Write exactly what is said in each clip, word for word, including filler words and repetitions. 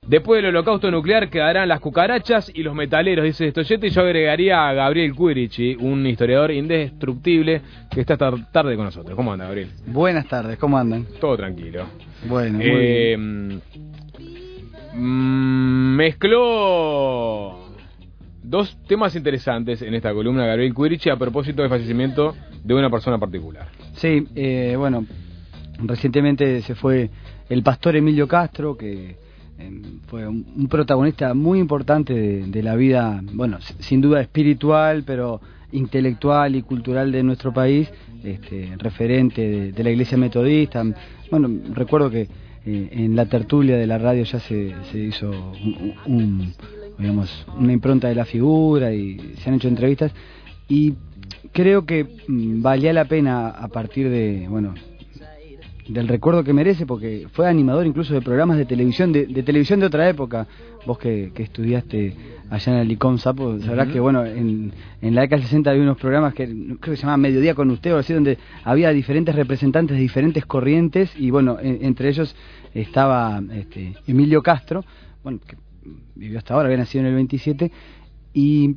Después del holocausto nuclear quedarán las cucarachas y los metaleros, dice Stoyete, y yo agregaría a Gabriel Quirici, un historiador indestructible que está esta tarde con nosotros. ¿Cómo anda, Gabriel? Buenas tardes, ¿cómo andan? Todo tranquilo. Bueno, muy eh, bien. Mmm, mezcló dos temas interesantes en esta columna, Gabriel Quirici, a propósito del fallecimiento de una persona particular. Sí, eh, bueno, recientemente se fue el pastor Emilio Castro, que fue un, un protagonista muy importante de, de la vida, bueno, sin duda espiritual, pero intelectual y cultural de nuestro país, este, referente de, de la Iglesia Metodista. Bueno, recuerdo que eh, en la tertulia de la radio ya se, se hizo un, un, digamos, una impronta de la figura y se han hecho entrevistas, y creo que mmm, valía la pena a partir de, bueno, del recuerdo que merece, porque fue animador incluso de programas de televisión, de, de televisión de otra época. Vos que, que estudiaste allá en el Licón Sapo, sabrás uh-huh. que bueno, en, en la década del sesenta había unos programas que creo que se llamaban Mediodía con Usted o así, donde había diferentes representantes de diferentes corrientes, y bueno, en, entre ellos estaba este, Emilio Castro, bueno, que vivió hasta ahora, había nacido en el veintisiete, y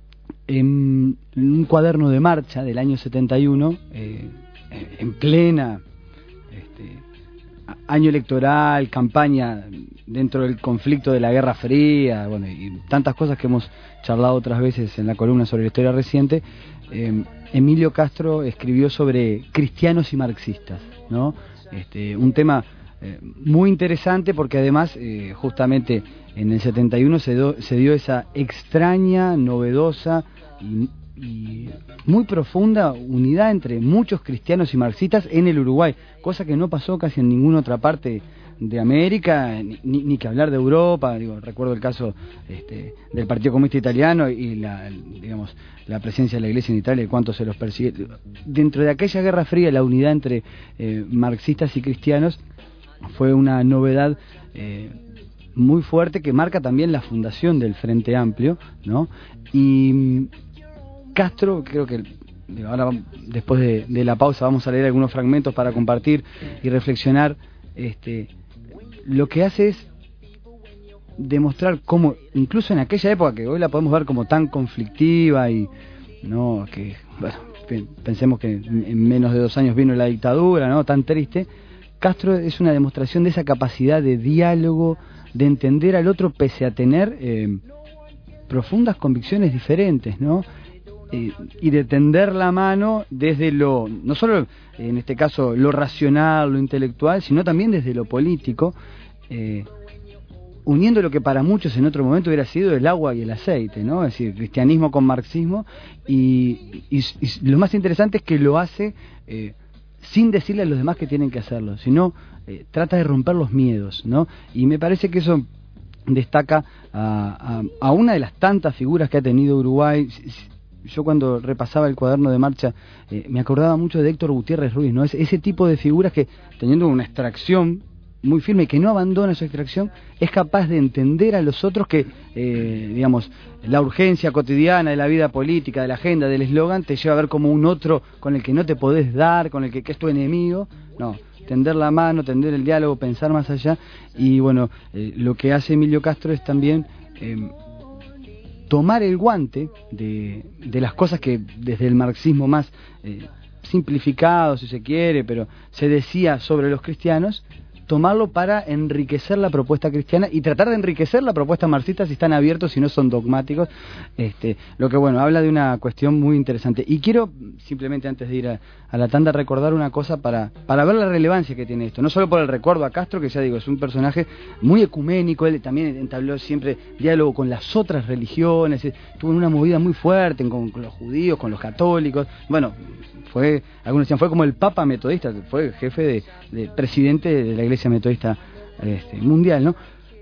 en, en un cuaderno de marcha del año setenta y uno, eh, en plena Este, año electoral, campaña dentro del conflicto de la Guerra Fría, bueno, y tantas cosas que hemos charlado otras veces en la columna sobre la historia reciente, eh, Emilio Castro escribió sobre cristianos y marxistas, ¿no? Este, un tema eh, muy interesante, porque además eh, justamente en el setenta y uno se, do, se dio esa extraña, novedosa y y muy profunda unidad entre muchos cristianos y marxistas en el Uruguay, cosa que no pasó casi en ninguna otra parte de América, ni, ni que hablar de Europa. Digo, recuerdo el caso este, del Partido Comunista Italiano y la, digamos, la presencia de la Iglesia en Italia y cuánto se los persigue. Dentro de aquella Guerra Fría, la unidad entre eh, marxistas y cristianos fue una novedad eh, muy fuerte, que marca también la fundación del Frente Amplio, ¿no? Y Castro, creo que ahora después de, de la pausa vamos a leer algunos fragmentos para compartir y reflexionar. Este, lo que hace es demostrar cómo, incluso en aquella época que hoy la podemos ver como tan conflictiva y no que bueno, pensemos que en menos de dos años vino la dictadura, no tan triste, Castro es una demostración de esa capacidad de diálogo, de entender al otro pese a tener eh, profundas convicciones diferentes, ¿no? Y de tender la mano desde lo, no solo en este caso lo racional, lo intelectual, sino también desde lo político, eh, uniendo lo que para muchos en otro momento hubiera sido el agua y el aceite, ¿no? Es decir, cristianismo con marxismo, y, y, y lo más interesante es que lo hace eh, sin decirle a los demás que tienen que hacerlo, sino eh, trata de romper los miedos, ¿no? Y me parece que eso destaca a, a, a una de las tantas figuras que ha tenido Uruguay. Yo cuando repasaba el cuaderno de marcha eh, me acordaba mucho de Héctor Gutiérrez Ruiz, ¿no? Ese, ese tipo de figuras que, teniendo una extracción muy firme y que no abandona su extracción, es capaz de entender a los otros que, eh, digamos, la urgencia cotidiana de la vida política, de la agenda, del eslogan, te lleva a ver como un otro con el que no te podés dar, con el que, que es tu enemigo. No, tender la mano, tender el diálogo, pensar más allá. Y bueno, eh, lo que hace Emilio Castro es también Eh, tomar el guante de, de las cosas que desde el marxismo más eh, simplificado, si se quiere, pero se decía sobre los cristianos, tomarlo para enriquecer la propuesta cristiana y tratar de enriquecer la propuesta marxista si están abiertos y no son dogmáticos. Este, lo que, bueno, habla de una cuestión muy interesante. Y quiero, simplemente antes de ir a, a la tanda, recordar una cosa para, para ver la relevancia que tiene esto. No solo por el recuerdo a Castro, que ya digo, es un personaje muy ecuménico, él también entabló siempre diálogo con las otras religiones, tuvo una movida muy fuerte con, con los judíos, con los católicos. Bueno, fue, algunos decían, fue como el Papa metodista, fue jefe de, de presidente de la Iglesia Metodista este, mundial, ¿no?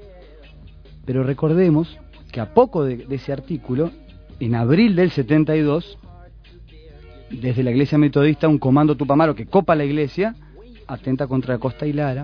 Pero recordemos que a poco de, de ese artículo, en abril del setenta y dos, desde la Iglesia Metodista, un comando tupamaro que copa la iglesia, atenta contra Costa y Lara.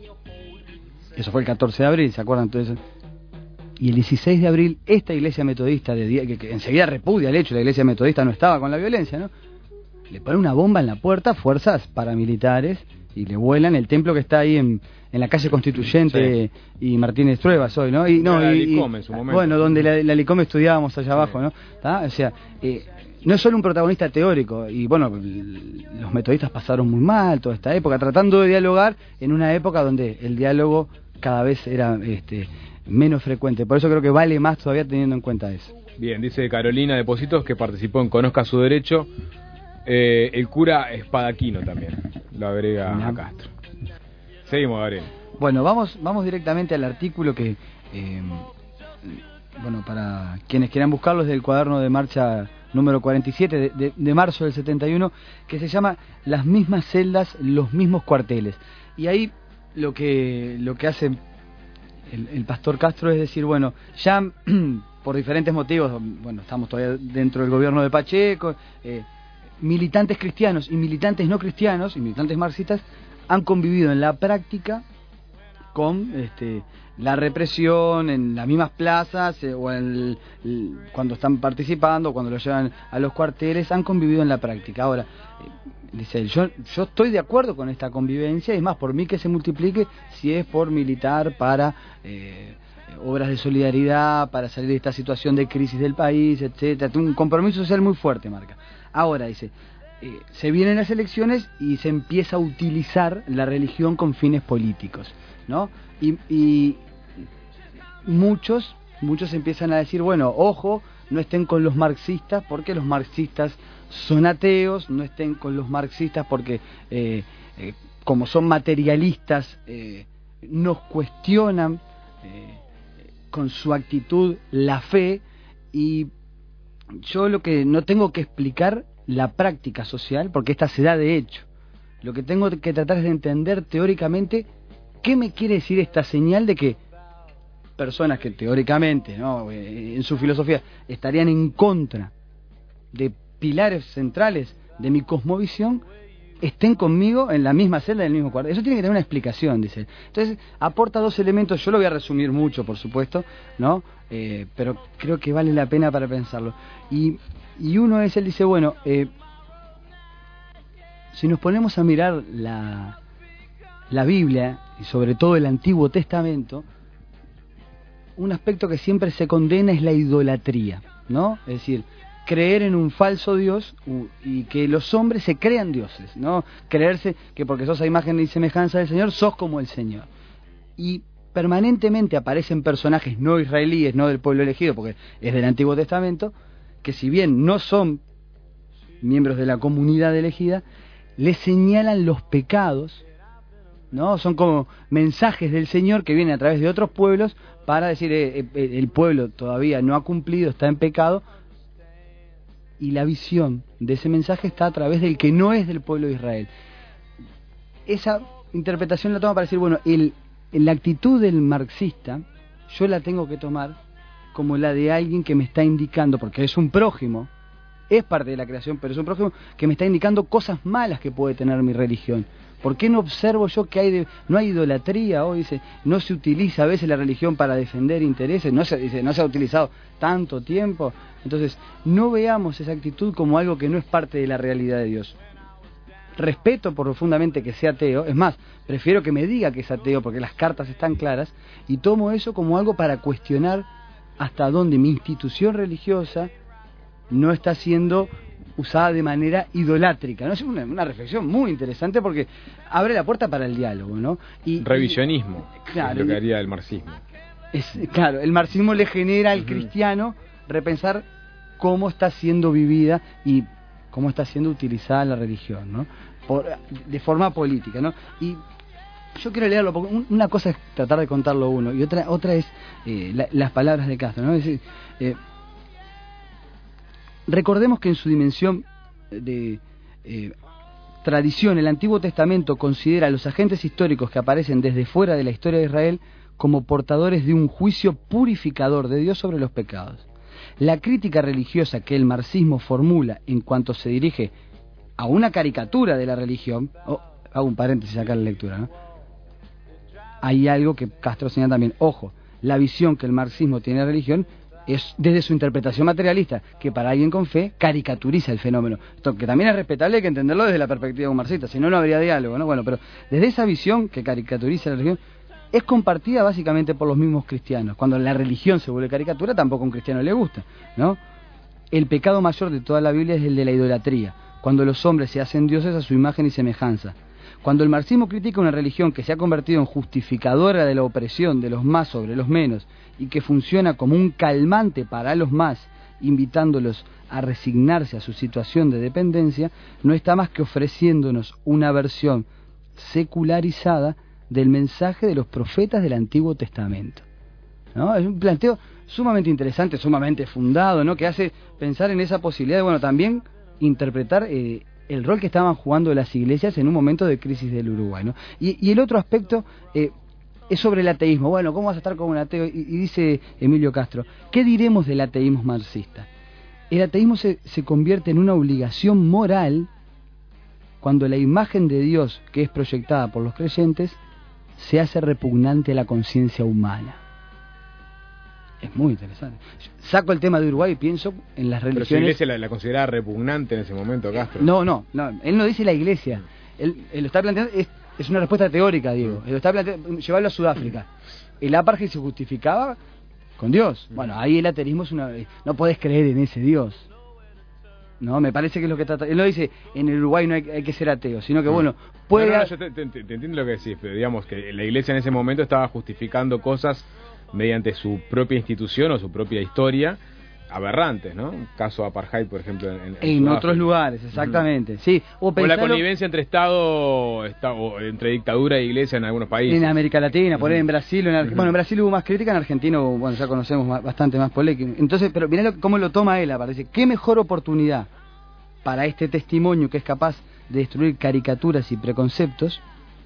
Eso fue el catorce de abril, ¿se acuerdan? Entonces, y el dieciséis de abril, esta Iglesia Metodista, de, que, que enseguida repudia el hecho, la Iglesia Metodista no estaba con la violencia, ¿no? Le pone una bomba en la puerta, fuerzas paramilitares, y le vuelan el templo que está ahí en, en la calle Constituyente sí. y Martínez Truebas hoy, ¿no? Y, no la y, Licom en su momento. Bueno, donde la, la Licom estudiábamos allá sí. abajo, ¿no? ¿Tá? O sea, eh, no es solo un protagonista teórico, y bueno, los metodistas pasaron muy mal toda esta época, tratando de dialogar en una época donde el diálogo cada vez era este, menos frecuente. Por eso creo que vale más todavía teniendo en cuenta eso. Bien, dice Carolina de Positos, que participó en Conozca su Derecho. Eh, el cura Espadaquino también, lo agrega no. a Castro. Seguimos, Gabriel. Bueno, vamos vamos directamente al artículo que, eh, bueno, para quienes quieran buscarlo, es del cuaderno de marcha número cuarenta y siete de, de, de marzo del setenta y uno, que se llama Las mismas celdas, los mismos cuarteles. Y ahí lo que lo que hace el, el pastor Castro es decir, bueno, ya por diferentes motivos, bueno, estamos todavía dentro del gobierno de Pacheco, eh, militantes cristianos y militantes no cristianos y militantes marxistas han convivido en la práctica con este, la represión en las mismas plazas eh, o en el, el, cuando están participando, cuando los llevan a los cuarteles, han convivido en la práctica. Ahora, eh, dice él, yo, yo estoy de acuerdo con esta convivencia, y es más, por mí que se multiplique si es por militar para eh, obras de solidaridad, para salir de esta situación de crisis del país, etcétera. Un compromiso social muy fuerte, marca. Ahora, dice, eh, se vienen las elecciones y se empieza a utilizar la religión con fines políticos, ¿no? Y, y muchos, muchos empiezan a decir, bueno, ojo, no estén con los marxistas porque los marxistas son ateos, no estén con los marxistas porque eh, eh, como son materialistas, eh, nos cuestionan eh, con su actitud la fe. Y yo lo que no tengo que explicar la práctica social, porque esta se da de hecho. Lo que tengo que tratar es de entender teóricamente qué me quiere decir esta señal de que personas que teóricamente, ¿no?, en su filosofía estarían en contra de pilares centrales de mi cosmovisión, estén conmigo en la misma celda, en el mismo cuarto. Eso tiene que tener una explicación, dice. Entonces, aporta dos elementos, yo lo voy a resumir mucho, por supuesto, ¿no? Eh, pero creo que vale la pena para pensarlo. Y, y uno es, él dice, bueno, eh, si nos ponemos a mirar la, la Biblia, y sobre todo el Antiguo Testamento, un aspecto que siempre se condena es la idolatría, ¿no? Es decir, creer en un falso Dios y que los hombres se crean dioses, ¿no? Creerse que porque sos a imagen y semejanza del Señor, sos como el Señor. Y permanentemente aparecen personajes no israelíes, no del pueblo elegido, porque es del Antiguo Testamento, que si bien no son miembros de la comunidad elegida, les señalan los pecados, ¿no? Son como mensajes del Señor que vienen a través de otros pueblos para decir, eh, eh, el pueblo todavía no ha cumplido, está en pecado. Y la visión de ese mensaje está a través del que no es del pueblo de Israel. Esa interpretación la toma para decir, bueno, el, la actitud del marxista yo la tengo que tomar como la de alguien que me está indicando, porque es un prójimo, es parte de la creación, pero es un prójimo que me está indicando cosas malas que puede tener mi religión. ¿Por qué no observo yo que hay de, no hay idolatría hoy? Dice, no se utiliza a veces la religión para defender intereses, no se, dice, no se ha utilizado tanto tiempo. Entonces, no veamos esa actitud como algo que no es parte de la realidad de Dios. Respeto profundamente que sea ateo, es más, prefiero que me diga que es ateo porque las cartas están claras, y tomo eso como algo para cuestionar hasta dónde mi institución religiosa no está siendo usada de manera idolátrica, ¿no? Es una, una reflexión muy interesante porque abre la puerta para el diálogo, ¿no? Y, revisionismo, y, claro, es lo que haría el marxismo. Es, claro, el marxismo le genera al uh-huh. cristiano repensar cómo está siendo vivida y cómo está siendo utilizada la religión, ¿no? Por, de forma política, ¿no? Y yo quiero leerlo porque un, una cosa es tratar de contarlo uno y otra otra es eh, la, las palabras de Castro, ¿no? Es decir, eh, recordemos que en su dimensión de eh, tradición, el Antiguo Testamento considera a los agentes históricos que aparecen desde fuera de la historia de Israel como portadores de un juicio purificador de Dios sobre los pecados. La crítica religiosa que el marxismo formula en cuanto se dirige a una caricatura de la religión, oh, hago un paréntesis acá en la lectura, ¿no? Hay algo que Castro señala también, ojo, la visión que el marxismo tiene de la religión es desde su interpretación materialista, que para alguien con fe caricaturiza el fenómeno. Esto que también es respetable, hay que entenderlo desde la perspectiva de un marxista, si no, no habría diálogo, ¿no? Bueno, pero desde esa visión que caricaturiza la religión, es compartida básicamente por los mismos cristianos. Cuando la religión se vuelve caricatura, tampoco a un cristiano le gusta, ¿no? El pecado mayor de toda la Biblia es el de la idolatría, cuando los hombres se hacen dioses a su imagen y semejanza. Cuando el marxismo critica una religión que se ha convertido en justificadora de la opresión de los más sobre los menos y que funciona como un calmante para los más, invitándolos a resignarse a su situación de dependencia, no está más que ofreciéndonos una versión secularizada del mensaje de los profetas del Antiguo Testamento, ¿no? Es un planteo sumamente interesante, sumamente fundado, ¿no? Que hace pensar en esa posibilidad de, bueno, también interpretar eh, el rol que estaban jugando las iglesias en un momento de crisis del Uruguay, ¿no? Y, y el otro aspecto eh, es sobre el ateísmo. Bueno, ¿cómo vas a estar con un ateo? Y, y dice Emilio Castro, ¿qué diremos del ateísmo marxista? El ateísmo se, se convierte en una obligación moral cuando la imagen de Dios que es proyectada por los creyentes se hace repugnante a la conciencia humana. Es muy interesante. Saco el tema de Uruguay y pienso en las religiones... Pero su iglesia la, la consideraba repugnante en ese momento, Castro. No, no, no, él no dice la iglesia. Él, él lo está planteando, es, es una respuesta teórica, Diego. Él lo está planteando, llevarlo a Sudáfrica. El apartheid se justificaba con Dios. Bueno, ahí el ateísmo es una... No podés creer en ese Dios. No, me parece que es lo que trata... Él no dice, en el Uruguay no hay, hay que ser ateo, sino que, bueno, puede... No, no, no, yo te, te, te entiendo lo que decís, pero digamos que la iglesia en ese momento estaba justificando cosas mediante su propia institución o su propia historia, aberrantes, ¿no? Caso apartheid, por ejemplo, en, en, en otros lugares, exactamente. Uh-huh. Sí, o, o la connivencia entre Estado, está, o entre dictadura e iglesia en algunos países. En América Latina, por uh-huh. en Brasil, en Ar- uh-huh. bueno, en Brasil hubo más crítica, en Argentina, bueno, ya conocemos más, bastante más polémica. Entonces, pero mirá lo, cómo lo toma él, aparece. ¿Qué mejor oportunidad para este testimonio que es capaz de destruir caricaturas y preconceptos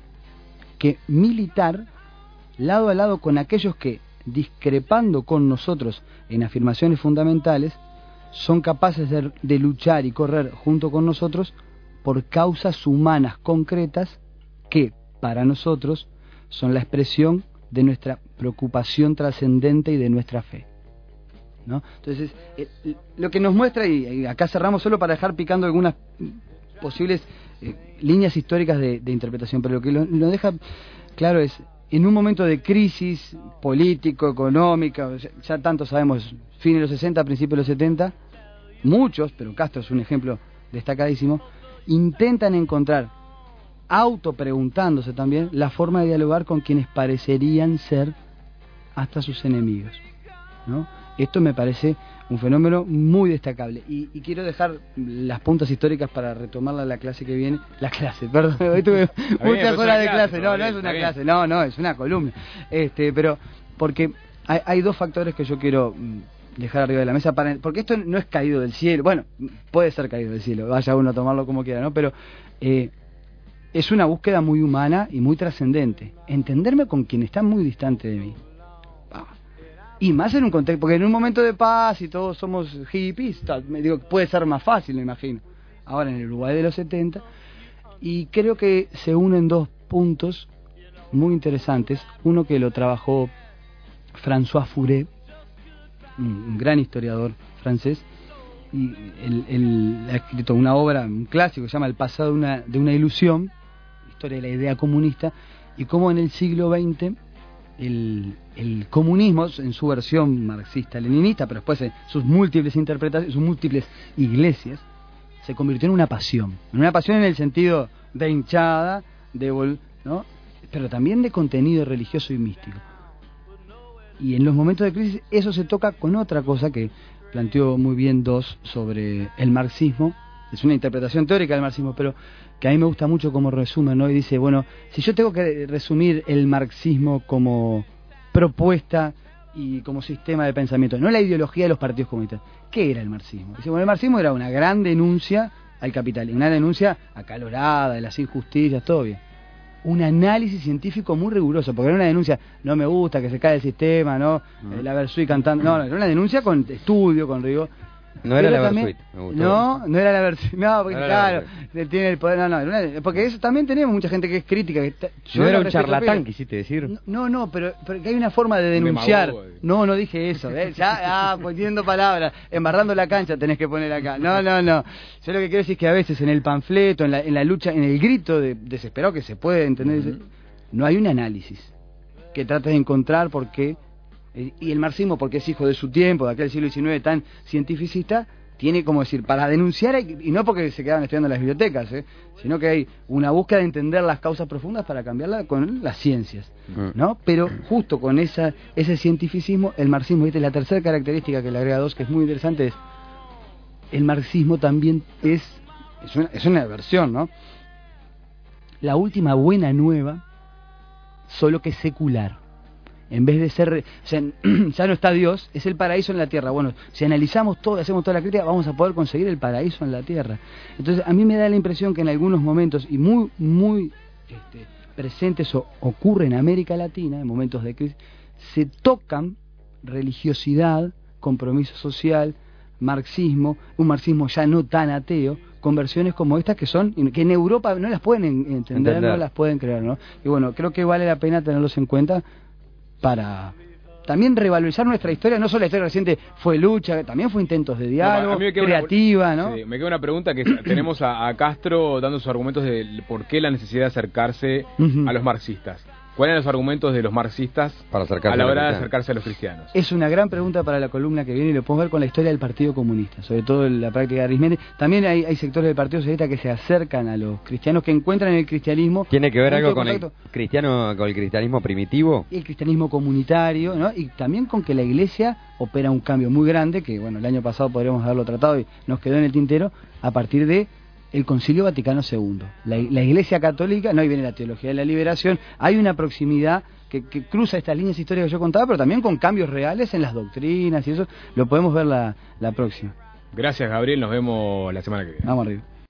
que militar lado a lado con aquellos que, discrepando con nosotros en afirmaciones fundamentales, son capaces de, de luchar y correr junto con nosotros por causas humanas concretas que, para nosotros, son la expresión de nuestra preocupación trascendente y de nuestra fe, ¿no? Entonces, eh, lo que nos muestra, y acá cerramos solo para dejar picando algunas posibles eh, líneas históricas de, de interpretación, pero lo que lo, lo deja claro es, en un momento de crisis político, económica, ya, ya tanto sabemos, fin de los sesenta, principios de los setenta, muchos, pero Castro es un ejemplo destacadísimo, intentan encontrar, autopreguntándose también, la forma de dialogar con quienes parecerían ser hasta sus enemigos, ¿no? Esto me parece un fenómeno muy destacable. Y, y quiero dejar las puntas históricas para retomarla la clase que viene. La clase, perdón. Hoy tuve muchas horas de clase. No, no es una clase. No, no, es una columna. Este, pero porque hay, hay dos factores que yo quiero dejar arriba de la mesa. Para, porque esto no es caído del cielo. Bueno, puede ser caído del cielo. Vaya uno a tomarlo como quiera, ¿no? Pero eh, es una búsqueda muy humana y muy trascendente. Entenderme con quien está muy distante de mí. Y más en un contexto, porque en un momento de paz y todos somos hippies, me digo, puede ser más fácil, me imagino. Ahora en el Uruguay de los setenta, y creo que se unen dos puntos muy interesantes. Uno que lo trabajó François Furet, un gran historiador francés, y él, él ha escrito una obra, un clásico, que se llama El pasado de una, de una ilusión, historia de la idea comunista, y cómo en el siglo veinte el, el comunismo, en su versión marxista-leninista, pero después en sus múltiples interpretaciones, sus múltiples iglesias, se convirtió en una pasión, en una pasión en el sentido de hinchada, de vol, ¿no? Pero también de contenido religioso y místico. Y en los momentos de crisis eso se toca con otra cosa que planteó muy bien Dos sobre el marxismo. Es una interpretación teórica del marxismo, pero que a mí me gusta mucho como resumen, ¿no? Y dice, bueno, si yo tengo que resumir el marxismo como propuesta y como sistema de pensamiento, no la ideología de los partidos comunistas, ¿qué era el marxismo? Dice, bueno, el marxismo era una gran denuncia al capitalismo, una denuncia acalorada de las injusticias, todo bien. Un análisis científico muy riguroso, porque era una denuncia, no me gusta que se cae el sistema, ¿no? Uh-huh. La Versuit cantando, no, no, era una denuncia con estudio, con rigor. No era Pero la también- Versuit, me gustó. No, no era la Versuit. No, porque No era la claro, él tiene el poder. No, no, era una- porque eso también tenemos mucha gente que es crítica. Que está, yo No era la un respeto, charlatán, pero- quisiste decir. No, no, no, pero, pero que hay una forma de denunciar. demagogo. No, no dije eso. ¿eh? Ya, ah, poniendo palabras, embarrando la cancha tenés que poner acá. No, no, no. Yo lo que quiero decir es que a veces en el panfleto, en la, en la lucha, en el grito de, desesperado que se puede entender, Ujú. no hay un análisis que trate de encontrar por qué. eh, Y el marxismo, porque es hijo de su tiempo, de aquel siglo diecinueve tan cientificista, tiene como decir, para denunciar, hay- y no porque se quedaban estudiando en las bibliotecas, ¿eh? sino que hay una búsqueda de entender las causas profundas para cambiarlas con las ciencias, Mm. ¿no? Pero justo con esa ese cientificismo, el marxismo, ¿viste? La tercera característica que le agrega dos, que es muy interesante, es el marxismo también es, es una, es una versión, ¿no? La última buena nueva, solo que secular. En vez de ser, o sea, ya no está Dios, es el paraíso en la tierra. Bueno, si analizamos todo, hacemos toda la crítica, vamos a poder conseguir el paraíso en la tierra. Entonces, a mí me da la impresión que en algunos momentos, y muy, muy este, presentes o ocurre en América Latina, en momentos de crisis, se tocan religiosidad, compromiso social, marxismo, un marxismo ya no tan ateo, con versiones como estas que son, que en Europa no las pueden en- entender, Entender. no las pueden creer, ¿no? Y bueno, creo que vale la pena tenerlos en cuenta para también revalorizar nuestra historia. No solo la historia reciente fue lucha, también fue intentos de diálogo, No, a mí me queda creativa, una, ¿no? sí, me queda una pregunta que es- tenemos a, a Castro dando sus argumentos de por qué la necesidad de acercarse Ujú. a los marxistas. ¿Cuáles eran los argumentos de los marxistas Para acercarse a la a los hora de cristianos? acercarse a los cristianos? Es una gran pregunta para la columna que viene y lo podemos ver con la historia del Partido Comunista, sobre todo en la práctica de Arismendi. También hay, hay sectores del Partido Socialista que se acercan a los cristianos, que encuentran en el cristianismo ¿Tiene que ver punto algo de con el contacto. cristiano, con el cristianismo primitivo? Y el cristianismo comunitario, ¿no? Y también con que la Iglesia opera un cambio muy grande, que bueno, el año pasado podríamos haberlo tratado y nos quedó en el tintero, a partir de el Concilio Vaticano segundo. La, la Iglesia Católica, no, ahí viene la teología de la liberación, hay una proximidad que, que cruza estas líneas históricas que yo contaba, pero también con cambios reales en las doctrinas y eso, lo podemos ver la, la próxima. Gracias, Gabriel. Nos vemos la semana que viene. Vamos arriba.